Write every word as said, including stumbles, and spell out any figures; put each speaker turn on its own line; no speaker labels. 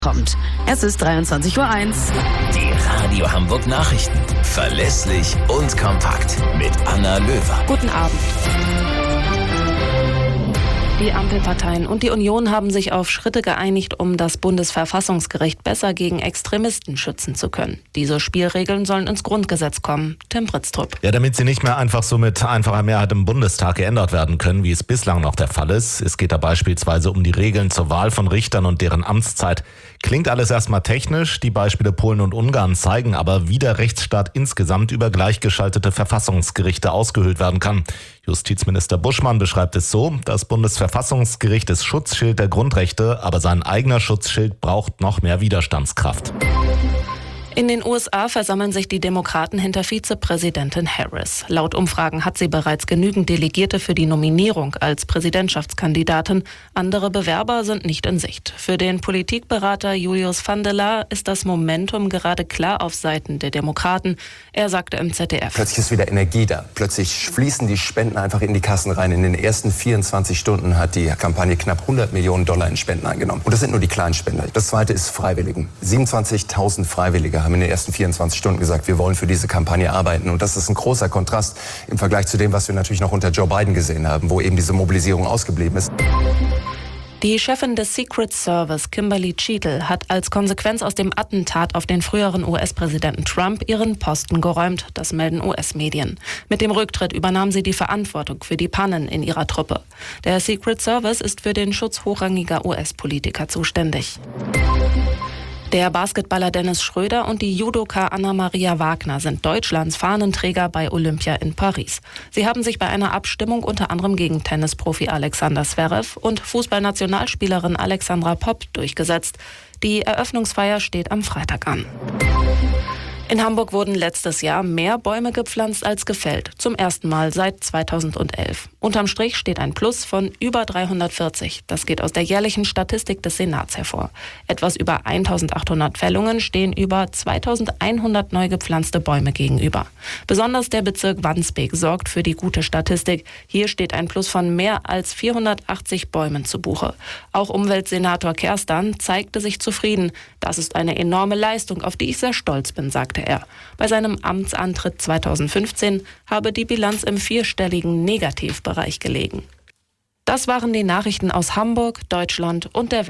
Kommt. Es ist dreiundzwanzig Uhr eins.
Die Radio Hamburg Nachrichten. Verlässlich und kompakt. Mit Anna Löwer.
Guten Abend. Die Ampelparteien und die Union haben sich auf Schritte geeinigt, um das Bundesverfassungsgericht besser gegen Extremisten schützen zu können. Diese Spielregeln sollen ins Grundgesetz kommen. Tim Britztrup.
Ja, damit sie nicht mehr einfach so mit einfacher Mehrheit im Bundestag geändert werden können, wie es bislang noch der Fall ist. Es geht da beispielsweise um die Regeln zur Wahl von Richtern und deren Amtszeit. Klingt alles erstmal technisch, die Beispiele Polen und Ungarn zeigen aber, wie der Rechtsstaat insgesamt über gleichgeschaltete Verfassungsgerichte ausgehöhlt werden kann. Justizminister Buschmann beschreibt es so: Das Bundesverfassungsgericht ist Schutzschild der Grundrechte, aber sein eigener Schutzschild braucht noch mehr Widerstandskraft.
In den U S A versammeln sich die Demokraten hinter Vizepräsidentin Harris. Laut Umfragen hat sie bereits genügend Delegierte für die Nominierung als Präsidentschaftskandidatin. Andere Bewerber sind nicht in Sicht. Für den Politikberater Julius van der Laar ist das Momentum gerade klar auf Seiten der Demokraten. Er sagte im Z D F:
Plötzlich ist wieder Energie da. Plötzlich fließen die Spenden einfach in die Kassen rein. In den ersten vierundzwanzig Stunden hat die Kampagne knapp hundert Millionen Dollar in Spenden eingenommen. Und das sind nur die kleinen Spender. Das zweite ist Freiwilligen. siebenundzwanzigtausend Freiwillige haben in den ersten vierundzwanzig Stunden gesagt, wir wollen für diese Kampagne arbeiten. Und das ist ein großer Kontrast im Vergleich zu dem, was wir natürlich noch unter Joe Biden gesehen haben, wo eben diese Mobilisierung ausgeblieben ist.
Die Chefin des Secret Service, Kimberly Cheatle, hat als Konsequenz aus dem Attentat auf den früheren U S-Präsidenten Trump ihren Posten geräumt. Das melden U S-Medien. Mit dem Rücktritt übernahm sie die Verantwortung für die Pannen in ihrer Truppe. Der Secret Service ist für den Schutz hochrangiger U S-Politiker zuständig. Der Basketballer Dennis Schröder und die Judoka Anna-Maria Wagner sind Deutschlands Fahnenträger bei Olympia in Paris. Sie haben sich bei einer Abstimmung unter anderem gegen Tennisprofi Alexander Zverev und Fußballnationalspielerin Alexandra Popp durchgesetzt. Die Eröffnungsfeier steht am Freitag an. In Hamburg wurden letztes Jahr mehr Bäume gepflanzt als gefällt. Zum ersten Mal seit zweitausendelf. Unterm Strich steht ein Plus von über dreihundertvierzig. Das geht aus der jährlichen Statistik des Senats hervor. Etwas über eintausendachthundert Fällungen stehen über zweitausendeinhundert neu gepflanzte Bäume gegenüber. Besonders der Bezirk Wandsbek sorgt für die gute Statistik. Hier steht ein Plus von mehr als vierhundertachtzig Bäumen zu Buche. Auch Umweltsenator Kerstan zeigte sich zufrieden. Das ist eine enorme Leistung, auf die ich sehr stolz bin, sagte er. Bei seinem Amtsantritt zweitausendfünfzehn habe die Bilanz im vierstelligen Negativbereich gelegen. Das waren die Nachrichten aus Hamburg, Deutschland und der Welt.